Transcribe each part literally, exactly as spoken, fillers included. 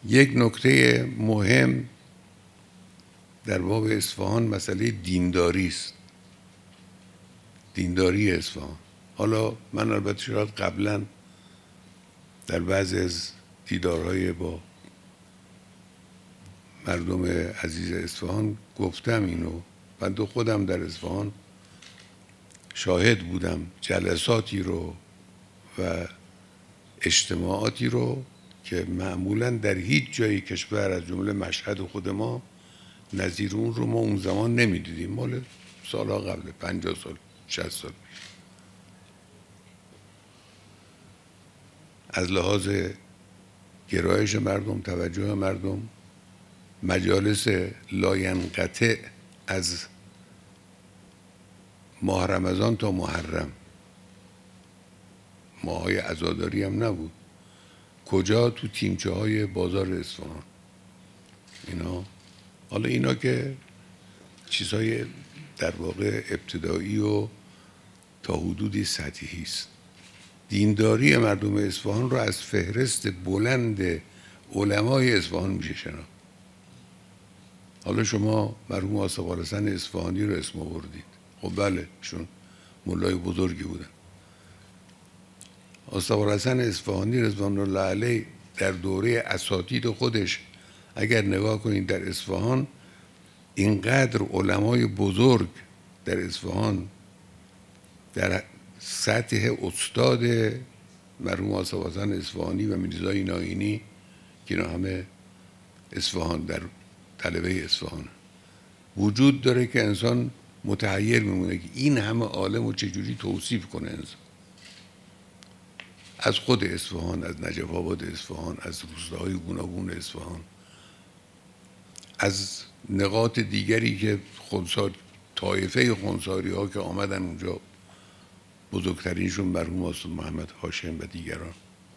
یک نکته مهم در باب اصفهان مسئله دینداری است، دینداری اصفهان. حالا من البته شاید قبلا در بعضی از دیدارهای با مردم عزیز اصفهان گفتم اینو. من دو خودم در اصفهان شاهد بودم جلساتی رو و اجتماعاتی رو که معمولا در هیچ جای کشور از جمله مشهد خود ما نظیر اون رو ما اون زمان نمیدیدیم، مال سالها قبل، پنجاه سال شصت سال پیش. از لحاظ گرایش مردم، توجه مردم، مجالس لاینقطع از ماه رمضان تا محرم، ماهای عزاداری هم نبود. کجا؟ تو تیمچه های بازار اصفهان. اینا حالا اینا که چیزهای در واقع ابتدایی و تا حدودی سطحی است. دینداری مردم اصفهان رو از فهرست بلند علمای اصفهان میشه شناخت. حالا شما مرحوم آصف حسن اصفهانی رو اسم آوردید. خب بله، چون مولای بزرگی بودن. آصف حسن اصفهانی رضوان الله علیه در دوره اساتید خودش اگر نگاه کنید در اصفهان، اینقدر علمای بزرگ در اصفهان در سطح استاد مرحوم آصف حسن اصفهانی و میرزای ناینی که اینا همه اصفهان در طلبه اصفهان وجود داره که انسان متحیر میمونه که این همه عالم رو چجوری توصیف کنه انسان. از خود اصفهان، از نجف آباد اصفهان، از روستاهای گوناگون اصفهان، از نقاط دیگری که خونسار طایفه خونساری ها که آمدن اونجا، بزرگترینشون مرحوم آصف محمد هاشم و دیگران.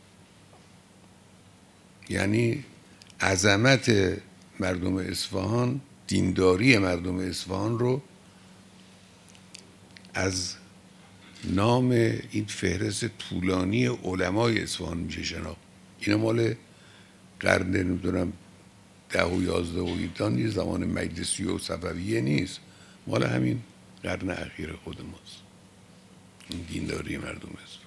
یعنی عظمت مردم اصفهان، دینداری مردم اصفهان رو از نام این فهرست طولانی علمای اصفهان میشه شناخت. اینا مال قرن نمیدونم ده و یازده و ایدان یه زمان مجلسی و صفویه نیست، مال همین قرن اخیر خود ماست این دینداری مردم اصفهان.